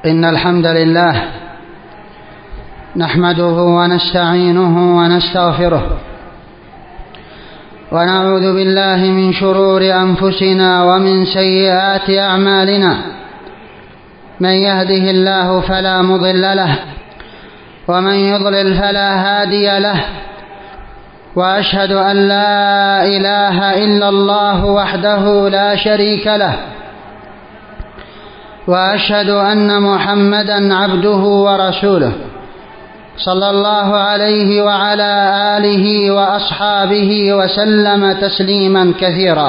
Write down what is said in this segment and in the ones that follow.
إن الحمد لله نحمده ونستعينه ونستغفره ونعوذ بالله من شرور أنفسنا ومن سيئات أعمالنا. من يهده الله فلا مضل له ومن يضلل فلا هادي له، وأشهد أن لا إله إلا الله وحده لا شريك له، وأشهد أن محمدا عبده ورسوله صلى الله عليه وعلى آله وأصحابه وسلم تسليما كثيرا.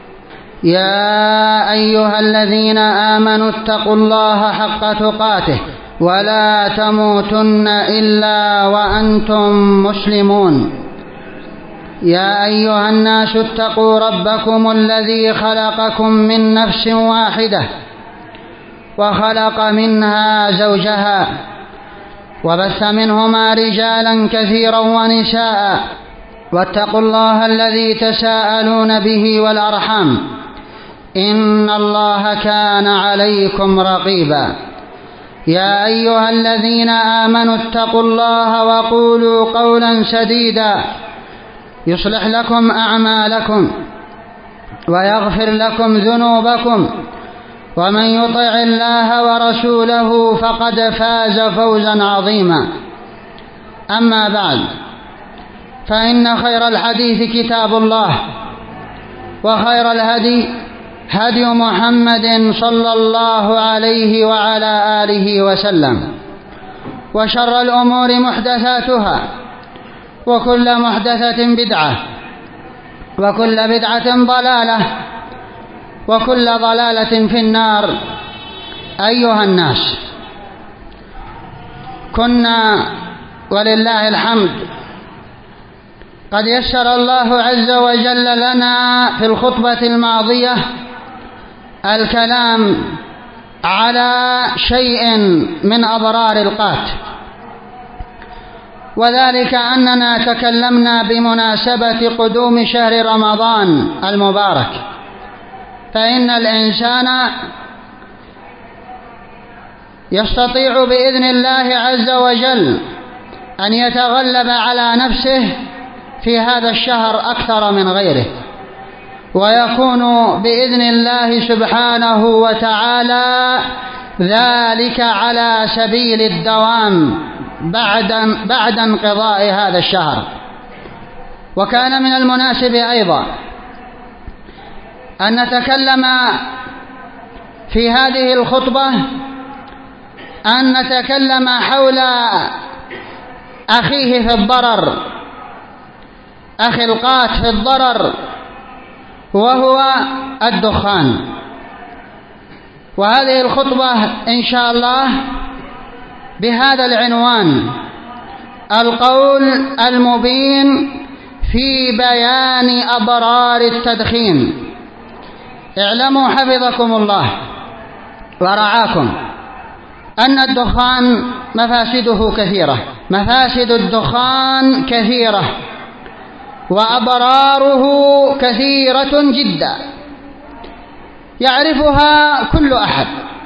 يا أيها الذين آمنوا اتقوا الله حق تقاته ولا تموتن إلا وأنتم مسلمون. يا أيها الناس اتقوا ربكم الذي خلقكم من نفس واحدة وخلق منها زوجها وبث منهما رجالا كثيرا ونساء، واتقوا الله الذي تساءلون به والأرحام إن الله كان عليكم رقيبا. يا أيها الذين آمنوا اتقوا الله وقولوا قولا سديدا يصلح لكم أعمالكم ويغفر لكم ذنوبكم، ومن يطع الله ورسوله فقد فاز فوزا عظيما. أما بعد، فإن خير الحديث كتاب الله، وخير الهدي هدي محمد صلى الله عليه وعلى آله وسلم، وشر الأمور محدثاتها، وكل محدثة بدعة، وكل بدعة ضلالة، وكل ضلالة في النار. أيها الناس، كنا ولله الحمد قد يسر الله عز وجل لنا في الخطبة الماضية الكلام على شيء من أضرار القات، وذلك أننا تكلمنا بمناسبة قدوم شهر رمضان المبارك، فإن الإنسان يستطيع بإذن الله عز وجل أن يتغلب على نفسه في هذا الشهر أكثر من غيره، ويكون بإذن الله سبحانه وتعالى ذلك على سبيل الدوام بعد انقضاء هذا الشهر. وكان من المناسب أيضا أن نتكلم في هذه الخطبة أن نتكلم حول أخيه في الضرر، أخي القات في الضرر، وهو الدخان. وهذه الخطبة إن شاء الله بهذا العنوان: القول المبين في بيان أضرار التدخين. اعلموا حفظكم الله ورعاكم أن الدخان مفاسده كثيرة، مفاسد الدخان كثيرة، وأضراره كثيرة جدا يعرفها كل أحد،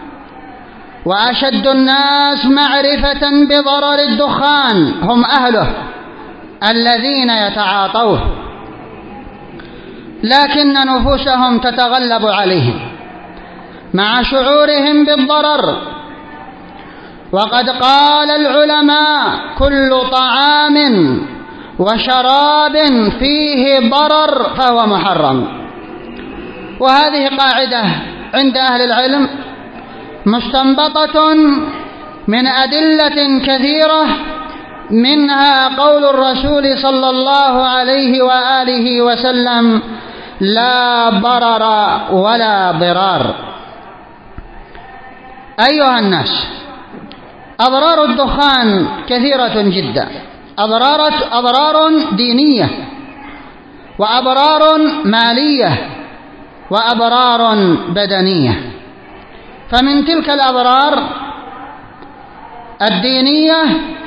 وأشد الناس معرفة بضرر الدخان هم أهله الذين يتعاطوه، لكن نفوسهم تتغلب عليهم مع شعورهم بالضرر. وقد قال العلماء: كل طعام وشراب فيه ضرر فهو محرم. وهذه قاعدة عند أهل العلم مستنبطة من أدلة كثيرة، منها قول الرسول صلى الله عليه وآله وسلم: لا ضرر ولا ضرار. أيها الناس، أضرار الدخان كثيرة جدا، أضرار دينية، وأضرار مالية، وأضرار بدنية. فمن تلك الأضرار الدينية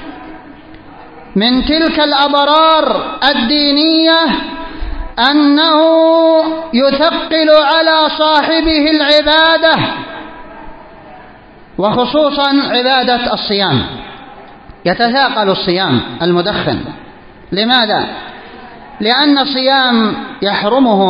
أنه يثقل على صاحبه العبادة وخصوصا عبادة الصيام، يتثاقل الصيام المدخن. لماذا؟ لأن الصيام يحرمه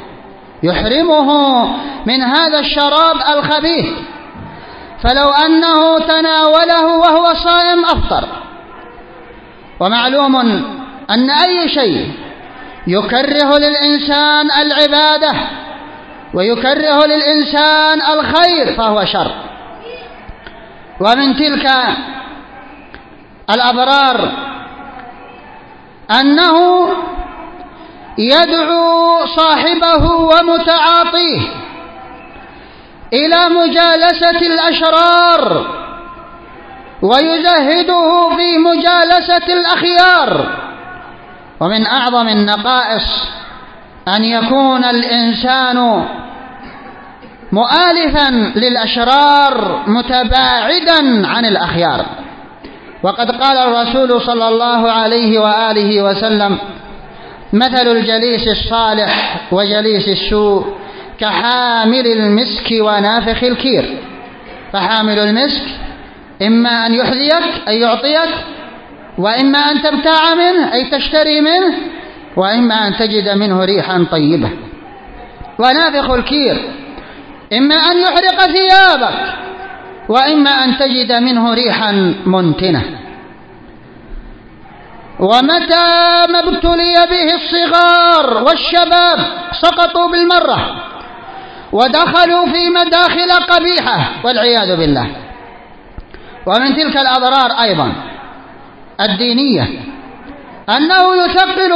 من هذا الشراب الخبيث، فلو أنه تناوله وهو صائم أفطر. ومعلوم أن أي شيء يكره للإنسان العبادة ويكره للإنسان الخير فهو شر. ومن تلك الأضرار أنه يدعو صاحبه ومتعاطيه إلى مجالسة الأشرار ويزهده في مجالسة الأخيار. ومن أعظم النقائص أن يكون الإنسان مؤالفا للأشرار متباعدا عن الأخيار. وقد قال الرسول صلى الله عليه وآله وسلم: مثل الجليس الصالح وجليس السوء كحامل المسك ونافخ الكير. فحامل المسك إما أن يحذيك أي يعطيك، وإما أن تبتاع منه أي تشتري منه، وإما أن تجد منه ريحا طيبة. ونافخ الكير إما أن يحرق ثيابك، وإما أن تجد منه ريحا منتنة. ومتى ما ابتلي به الصغار والشباب سقطوا بالمرة ودخلوا في مداخل قبيحة والعياذ بالله. ومن تلك الأضرار أيضا الدينية أنه يثقل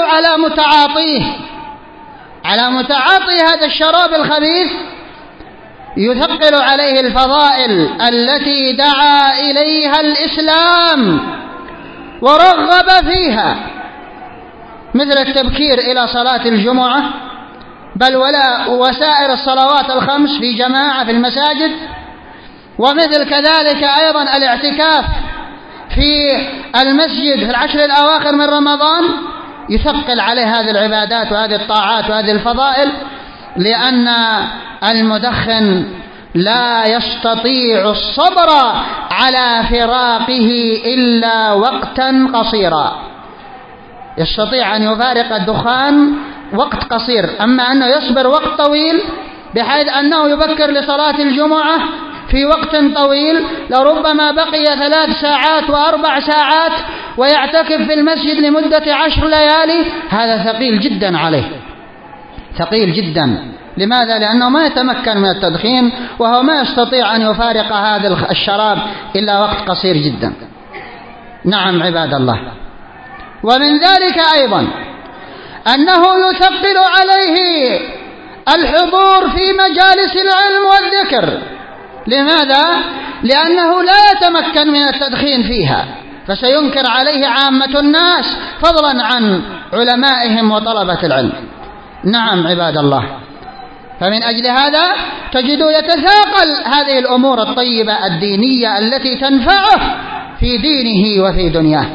على متعاطي هذا الشراب الخبيث، يثقل عليه الفضائل التي دعا إليها الإسلام ورغب فيها، مثل التبكير إلى صلاة الجمعة، بل ولا وسائر الصلوات الخمس في جماعة في المساجد، ومثل كذلك أيضا الاعتكاف في المسجد في العشر الأواخر من رمضان. يثقل عليه هذه العبادات وهذه الطاعات وهذه الفضائل، لأن المدخن لا يستطيع الصبر على فراقه إلا وقتا قصيرا. يستطيع أن يفارق الدخان وقت قصير، أما أنه يصبر وقت طويل بحيث أنه يبكر لصلاة الجمعة في وقت طويل، لربما بقي 3 ساعات و4 ساعات ويعتكف في المسجد لمدة 10 ليالي، هذا ثقيل جدا عليه، ثقيل جدا. لماذا؟ لأنه ما يتمكن من التدخين، وهو ما يستطيع أن يفارق هذا الشراب إلا وقت قصير جدا. نعم عباد الله. ومن ذلك أيضا أنه يثقل عليه الحضور في مجالس العلم والذكر. لماذا؟ لأنه لا يتمكن من التدخين فيها، فسينكر عليه عامة الناس فضلا عن علمائهم وطلبة العلم. نعم عباد الله. فمن أجل هذا تجد يتثاقل هذه الأمور الطيبة الدينية التي تنفعه في دينه وفي دنياه.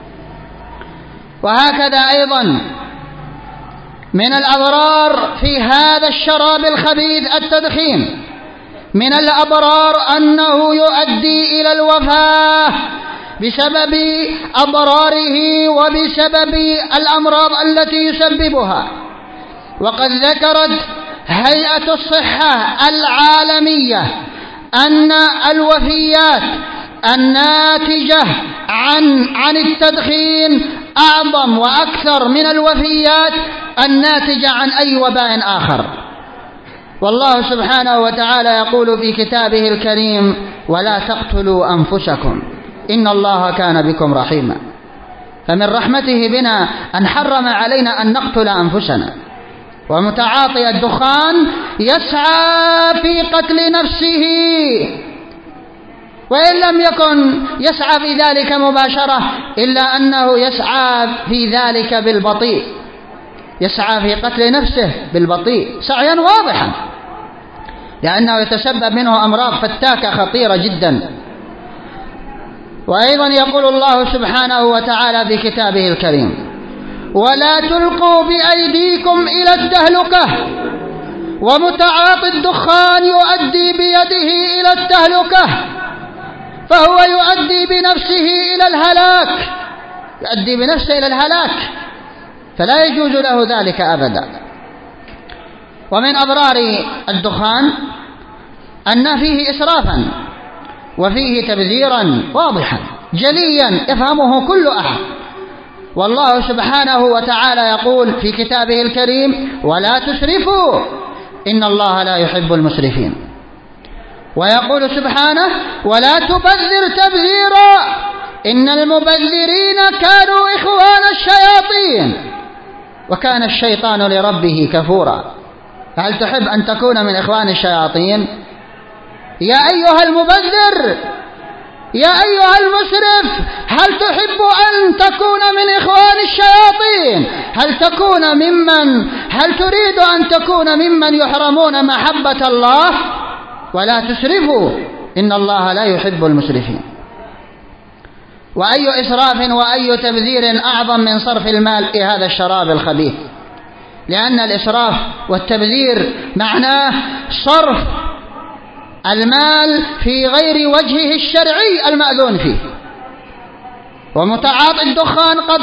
وهكذا أيضا من الأضرار في هذا الشراب الخبيث التدخين، من الأضرار أنه يؤدي إلى الوفاة بسبب أضراره وبسبب الأمراض التي يسببها. وقد ذكرت هيئة الصحة العالمية أن الوفيات الناتجة عن التدخين أعظم وأكثر من الوفيات الناتجة عن أي وباء آخر. والله سبحانه وتعالى يقول في كتابه الكريم: ولا تقتلوا أنفسكم إن الله كان بكم رحيما. فمن رحمته بنا أن حرم علينا أن نقتل أنفسنا. ومتعاطي الدخان يسعى في قتل نفسه، وإن لم يكن يسعى في ذلك مباشرة إلا أنه يسعى في ذلك بالبطيء، يسعى في قتل نفسه بالبطيء سعيا واضحا، لأنه يتسبب منه أمراض فتاكة خطيرة جدا. وأيضا يقول الله سبحانه وتعالى في كتابه الكريم: ولا تلقوا بأيديكم إلى التهلكة. ومتعاطي الدخان يؤدي بيده إلى التهلكة، فهو يؤدي بنفسه إلى الهلاك، يؤدي بنفسه إلى الهلاك، فلا يجوز له ذلك أبدا. ومن أضرار الدخان أن فيه إسرافا وفيه تبذيرا واضحا جليا يفهمه كل أحد. والله سبحانه وتعالى يقول في كتابه الكريم: ولا تسرفوا إن الله لا يحب المسرفين. ويقول سبحانه: ولا تبذر تبذيرا إن المبذرين كانوا إخوان الشياطين وكان الشيطان لربه كفورا. هل تحب أن تكون من إخوان الشياطين؟ يا أيها المبذر، يا أيها المسرف، هل تحب أن تكون من إخوان الشياطين؟ هل تريد أن تكون ممن يحرمون محبة الله؟ ولا تسرفوا إن الله لا يحب المسرفين. وأي إسراف وأي تبذير أعظم من صرف المال في هذا الشراب الخبيث، لأن الإسراف والتبذير معناه صرف المال في غير وجهه الشرعي المأذون فيه. ومتعاطي الدخان قد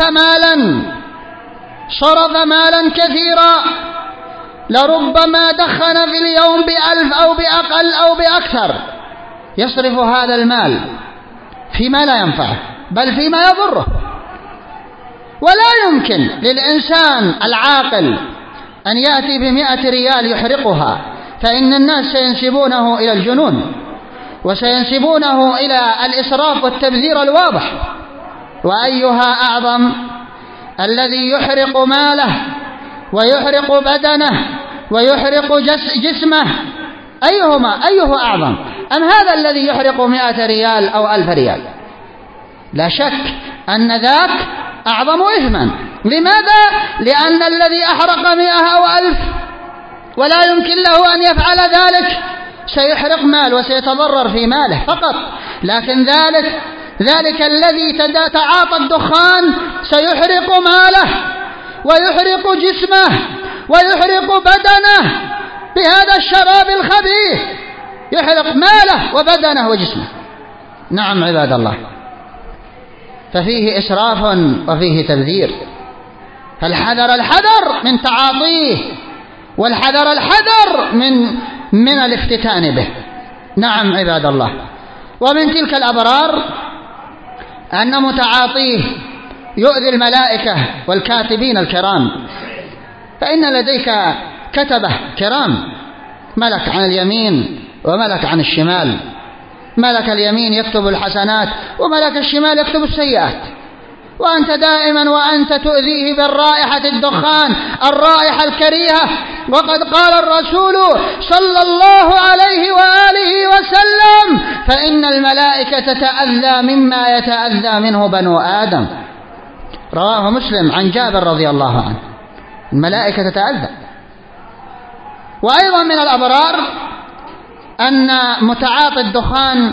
صرف مالا كثيرا، لربما دخن في اليوم ب1000 أو بأقل أو بأكثر، يصرف هذا المال فيما لا ينفعه بل فيما يضره. ولا يمكن للإنسان العاقل أن يأتي ب100 ريال يحرقها، فإن الناس سينسبونه إلى الجنون وسينسبونه إلى الإسراف والتبذير الواضح. وأيها أعظم، الذي يحرق ماله ويحرق بدنه ويحرق جسمه، أيه أعظم؟ أم هذا الذي يحرق 100 ريال أو 1000 ريال؟ لا شك أن ذاك أعظم إثما. لماذا؟ لأن الذي أحرق 100 أو 1000 ولا يمكن له أن يفعل ذلك سيحرق مال وسيتضرر في ماله فقط، لكن ذلك الذي تعاطى الدخان سيحرق ماله ويحرق جسمه ويحرق بدنه بهذا الشراب الخبيث، يحرق ماله وبدنه وجسمه. نعم عباد الله، ففيه إسراف وفيه تبذير، فالحذر من تعاطيه، والحذر من الافتتان به. نعم عباد الله. ومن تلك الأضرار أن متعاطيه يؤذي الملائكة والكاتبين الكرام، فإن لديك كتبة كرام، ملك عن اليمين وملك عن الشمال. ملك اليمين يكتب الحسنات وملك الشمال يكتب السيئات، وأنت دائما وأنت تؤذيه بالرائحة الدخان، الرائحة الكريهة. وقد قال الرسول صلى الله عليه وآله وسلم: فإن الملائكة تتأذى مما يتأذى منه بنو آدم. رواه مسلم عن جابر رضي الله عنه. الملائكة تتأذى. وأيضا من الأضرار أن متعاطي الدخان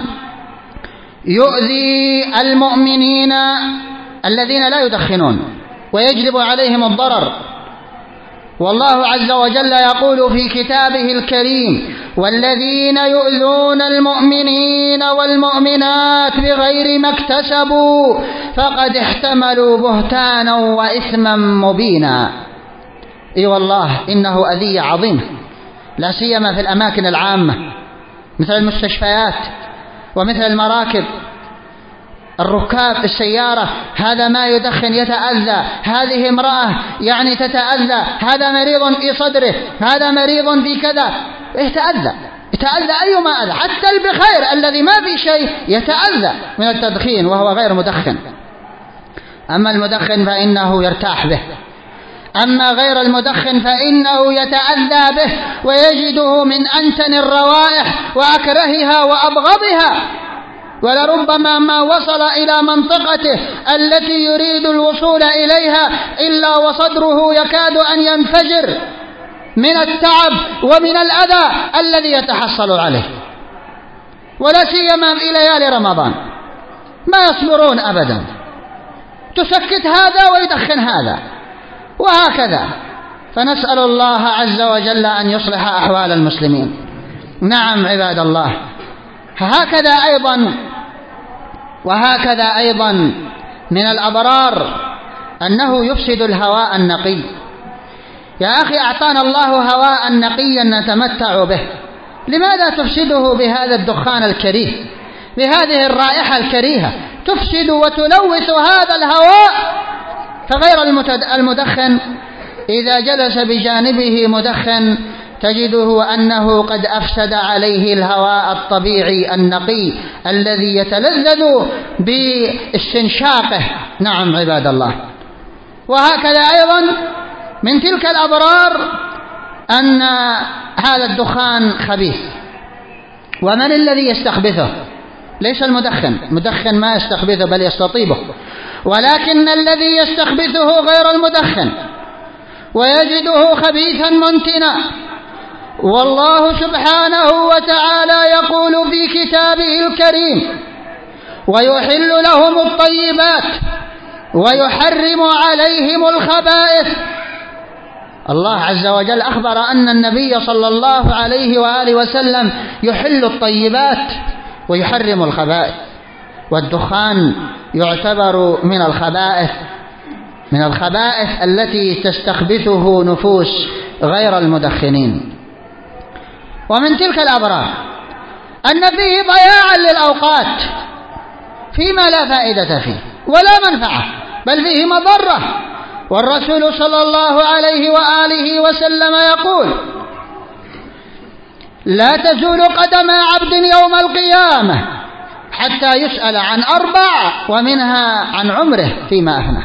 يؤذي المؤمنين الذين لا يدخنون ويجلب عليهم الضرر. والله عز وجل يقول في كتابه الكريم: والذين يؤذون المؤمنين والمؤمنات بغير ما اكتسبوا فقد احتملوا بهتانا وإثما مبينا. اي والله إنه أذية عظيمة، لا سيما في الأماكن العامة مثل المستشفيات ومثل المراكب. الركاب في السيارة، هذا ما يدخن يتأذى، هذه امرأة يعني تتأذى، هذا مريض في صدره، هذا مريض في كذا، يتأذى أيما أذى، حتى البخير الذي ما في شيء يتأذى من التدخين وهو غير مدخن. أما المدخن فإنه يرتاح به، أما غير المدخن فإنه يتأذى به ويجده من أنتن الروائح وأكرهها وأبغضها، ولربما ما وصل إلى منطقته التي يريد الوصول إليها إلا وصدره يكاد أن ينفجر من التعب ومن الأذى الذي يتحصل عليه. ولا سيما في ليالي رمضان ما يصبرون أبدا، تسكت هذا ويدخن هذا وهكذا. فنسأل الله عز وجل أن يصلح أحوال المسلمين. نعم عباد الله. هكذا أيضا وهكذا أيضا من الأضرار أنه يفسد الهواء النقي. يا أخي أعطانا الله هواء نقيا نتمتع به، لماذا تفسده بهذا الدخان الكريه، بهذه الرائحة الكريهة؟ تفسد وتلوث هذا الهواء. فغير المدخن إذا جلس بجانبه مدخن تجده أنه قد أفسد عليه الهواء الطبيعي النقي الذي يتلذذ باستنشاقه. نعم عباد الله. وهكذا أيضا من تلك الأضرار أن هذا الدخان خبيث. ومن الذي يستخبثه؟ ليس المدخن ما يستخبثه بل يستطيبه، ولكن الذي يستخبثه غير المدخن ويجده خبيثا منتنا. والله سبحانه وتعالى يقول في كتابه الكريم: ويحل لهم الطيبات ويحرم عليهم الخبائث. الله عز وجل أخبر أن النبي صلى الله عليه وآله وسلم يحل الطيبات ويحرم الخبائث، والدخان يعتبر من الخبائث التي تستخبثه نفوس غير المدخنين. ومن تلك الأضرار أن فيه ضياعا للأوقات فيما لا فائدة فيه ولا منفعة، بل فيه مضرة. والرسول صلى الله عليه وآله وسلم يقول: لا تزول قدم عبد يوم القيامة حتى يسأل عن 4، ومنها عن عمره فيما أفناه.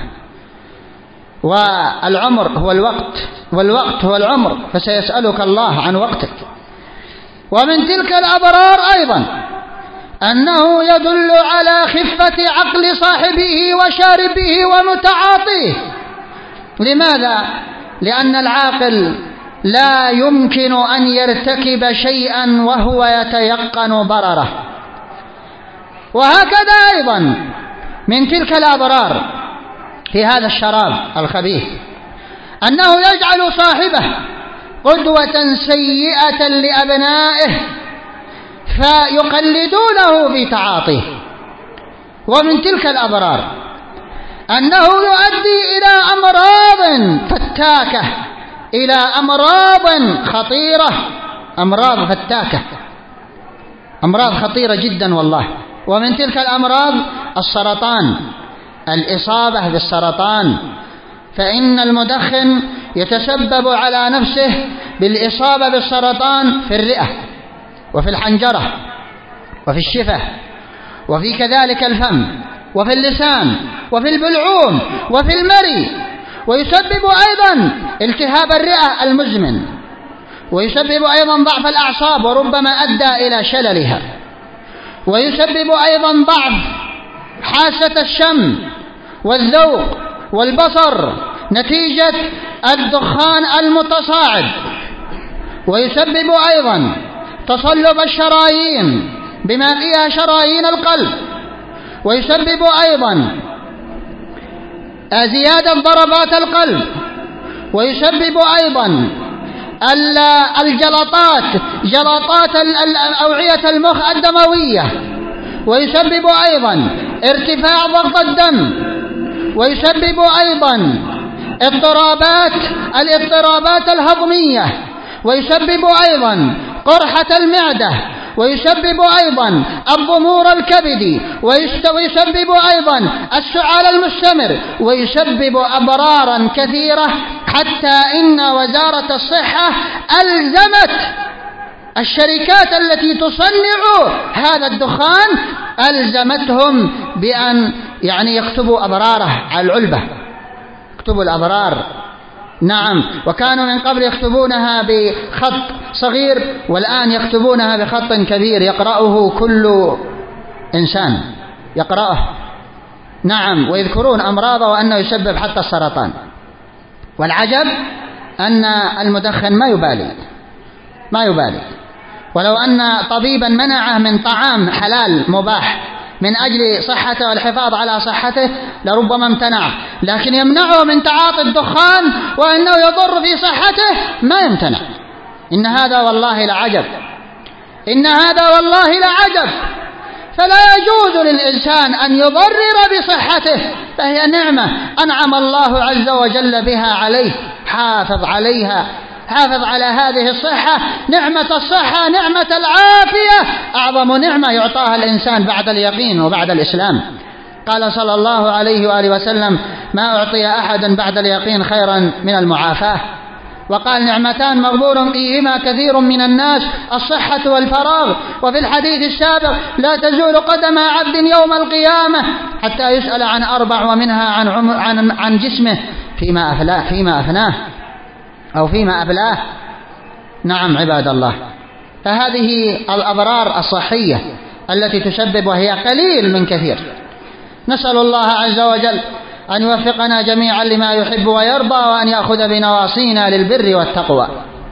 والعمر هو الوقت، والوقت هو العمر، فسيسألك الله عن وقتك. ومن تلك الأضرار أيضا أنه يدل على خفة عقل صاحبه وشاربه ومتعاطيه. لماذا؟ لأن العاقل لا يمكن أن يرتكب شيئا وهو يتيقن ضرره. وهكذا أيضا من تلك الأضرار في هذا الشراب الخبيث أنه يجعل صاحبه قدوة سيئة لأبنائه فيقلدونه في تعاطيه. ومن تلك الأضرار أنه يؤدي إلى أمراض فتاكة، إلى أمراض خطيرة، أمراض فتاكة، أمراض خطيرة جدا والله. ومن تلك الأمراض السرطان، الإصابة بالسرطان، فإن المدخن يتسبب على نفسه بالإصابة بالسرطان في الرئة وفي الحنجرة وفي الشفة وفي كذلك الفم وفي اللسان وفي البلعوم وفي المري، ويسبب أيضا التهاب الرئة المزمن، ويسبب أيضا ضعف الأعصاب وربما أدى إلى شللها، ويسبب أيضا ضعف حاسة الشم والذوق والبصر نتيجة الدخان المتصاعد، ويسبب أيضا تصلب الشرايين بما فيها شرايين القلب، ويسبب أيضا زيادة ضربات القلب، ويسبب أيضا جلطات الأوعية المخ الدموية، ويسبب أيضا ارتفاع ضغط الدم، ويسبب أيضا الاضطرابات الهضمية، ويسبب أيضا قرحة المعدة، ويسبب أيضا الضمور الكبدي، ويسبب أيضا السعال المستمر، ويسبب أضرارا كثيرة، حتى إن وزارة الصحة ألزمت الشركات التي تصنع هذا الدخان، ألزمتهم بأن يكتبوا أضراره على العلبة، يكتبوا الأضرار. نعم، وكانوا من قبل يكتبونها بخط صغير، والآن يكتبونها بخط كبير يقرأه كل إنسان يقرأه. نعم، ويذكرون أمراضه وأنه يسبب حتى السرطان. والعجب أن المدخن ما يبالي، ولو أن طبيبا منعه من طعام حلال مباح من أجل صحته والحفاظ على صحته لربما امتنع، لكن يمنعه من تعاطي الدخان وأنه يضر في صحته ما يمتنع. إن هذا والله لعجب، إن هذا والله لعجب. فلا يجوز للإنسان أن يضرر بصحته، فهي نعمة أنعم الله عز وجل بها عليه. حافظ عليها، حافظ على هذه الصحة. نعمة الصحة، نعمة العافية، أعظم نعمة يعطاها الإنسان بعد اليقين وبعد الإسلام. قال صلى الله عليه وآله وسلم: ما أعطي أحد بعد اليقين خيرا من المعافاة. وقال: نعمتان مغبور فيهما كثير من الناس، الصحة والفراغ. وفي الحديث السابق: لا تزول قدم عبد يوم القيامة حتى يسأل عن 4، ومنها عن جسمه فيما أفناه أو فيما أبلاه. نعم عباد الله، فهذه الأضرار الصحية التي تسبب، وهي قليل من كثير. نسأل الله عز وجل أن يوفقنا جميعا لما يحب ويرضى، وأن يأخذ بنواصينا للبر والتقوى.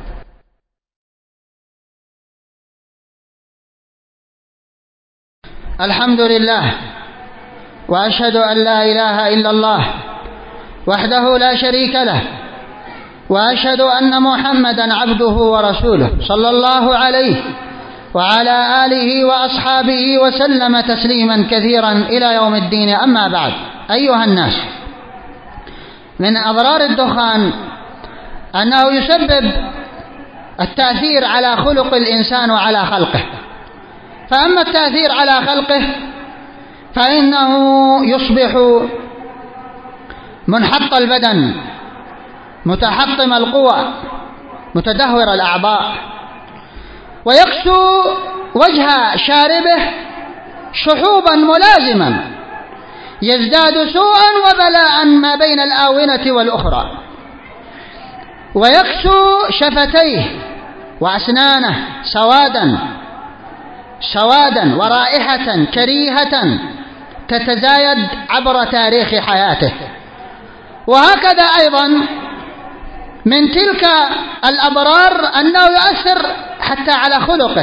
الحمد لله، وأشهد أن لا إله إلا الله وحده لا شريك له، وأشهد أن محمدا عبده ورسوله صلى الله عليه وعلى آله وأصحابه وسلم تسليما كثيرا إلى يوم الدين. أما بعد، أيها الناس، من أضرار الدخان أنه يسبب التأثير على خلق الإنسان وعلى خلقه. فأما التأثير على خلقه فإنه يصبح منحط البدن، متحطم القوى، متدهور الأعضاء، ويكسو وجه شاربه شحوبا ملازما، يزداد سوءا وبلاء ما بين الآونة والأخرى، ويكسو شفتيه وأسنانه سوادا ورائحة كريهة تتزايد عبر تاريخ حياته. وهكذا أيضا من تلك الأضرار أنه يؤثر حتى على خلقه،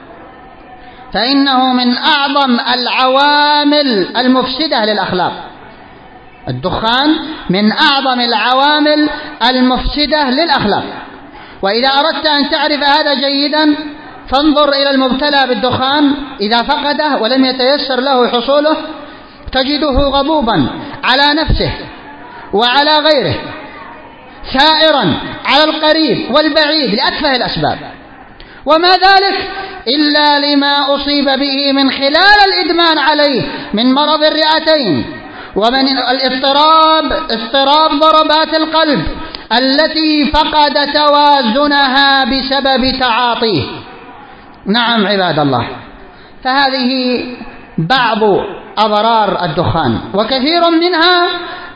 فإنه من أعظم العوامل المفسدة للأخلاق. الدخان من أعظم العوامل المفسدة للأخلاق. وإذا أردت أن تعرف هذا جيدا فانظر إلى المبتلى بالدخان، إذا فقده ولم يتيسر له حصوله تجده غضوبا على نفسه وعلى غيره، ثائرا على القريب والبعيد لأتفه الأسباب، وما ذلك إلا لما أصيب به من خلال الإدمان عليه من مرض الرئتين، ومن اضطراب ضربات القلب التي فقد توازنها بسبب تعاطيه. نعم عباد الله، فهذه بعض أضرار الدخان، وكثير منها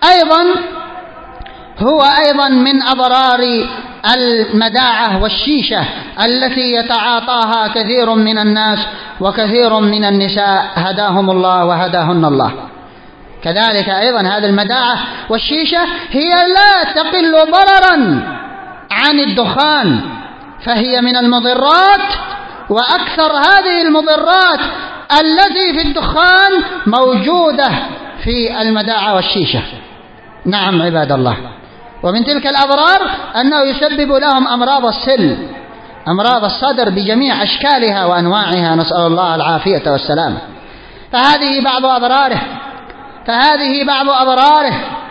هو أيضا من أضرار المداعة والشيشة التي يتعاطاها كثير من الناس وكثير من النساء هداهم الله وهداهن الله. كذلك أيضا هذه المداعة والشيشة هي لا تقل ضررا عن الدخان، فهي من المضرات، وأكثر هذه المضرات التي في الدخان موجودة في المداعة والشيشة. نعم عباد الله، ومن تلك الأضرار أنه يسبب لهم أمراض أمراض الصدر بجميع أشكالها وأنواعها، نسأل الله العافية والسلام. فهذه بعض أضراره.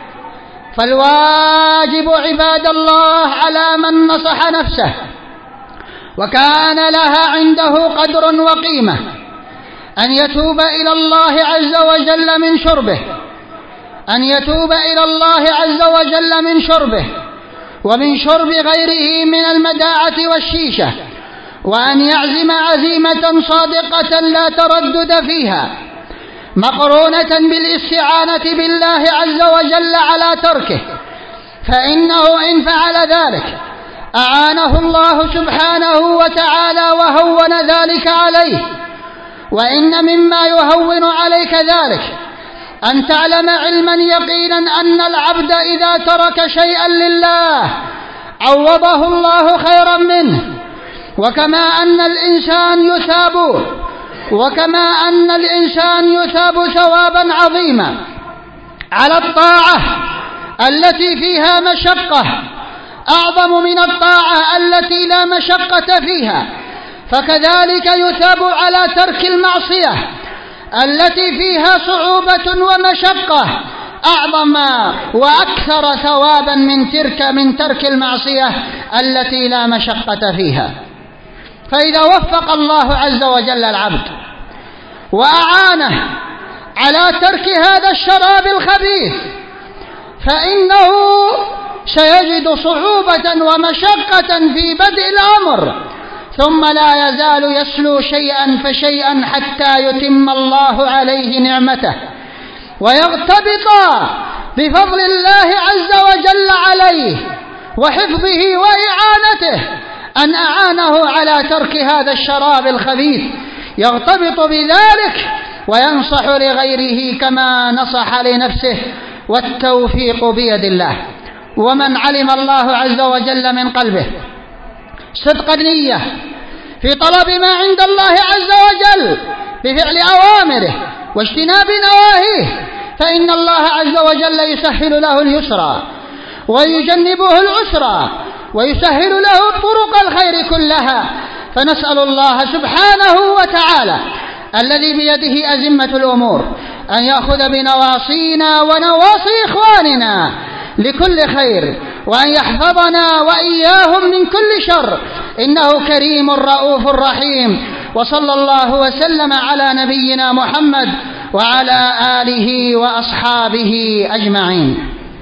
فالواجب عباد الله على من نصح نفسه وكان لها عنده قدر وقيمة أن يتوب إلى الله عز وجل من شربه ومن شرب غيره من المداعة والشيشة، وأن يعزم عزيمة صادقة لا تردد فيها، مقرونة بالاستعانة بالله عز وجل على تركه، فإنه إن فعل ذلك أعانه الله سبحانه وتعالى وهون ذلك عليه. وإن مما يهون عليك ذلك أن تعلم علما يقينا أن العبد إذا ترك شيئا لله عوضه الله خيرا منه، وكما أن الإنسان يثاب ثوابا عظيما على الطاعة التي فيها مشقة أعظم من الطاعة التي لا مشقة فيها، فكذلك يثاب على ترك المعصية التي فيها صعوبة ومشقة أعظم وأكثر ثوابا من ترك المعصية التي لا مشقة فيها. فإذا وفق الله عز وجل العبد وأعانه على ترك هذا الشراب الخبيث فإنه سيجد صعوبة ومشقة في بدء الأمر، ثم لا يزال يسلو شيئا فشيئا حتى يتم الله عليه نعمته ويغتبط بفضل الله عز وجل عليه وحفظه وإعانته أن أعانه على ترك هذا الشراب الخبيث، يغتبط بذلك وينصح لغيره كما نصح لنفسه، والتوفيق بيد الله. ومن علم الله عز وجل من قلبه صدق النية في طلب ما عند الله عز وجل بفعل أوامره واجتناب نواهيه فإن الله عز وجل يسهل له اليسرى ويجنبه العسرى ويسهل له طرق الخير كلها. فنسأل الله سبحانه وتعالى الذي بيده أزمة الأمور أن يأخذ بنواصينا ونواصي إخواننا لكل خير، وأن يحفظنا وإياهم من كل شر، إنه كريم رؤوف رحيم. وصلى الله وسلم على نبينا محمد وعلى آله وأصحابه أجمعين.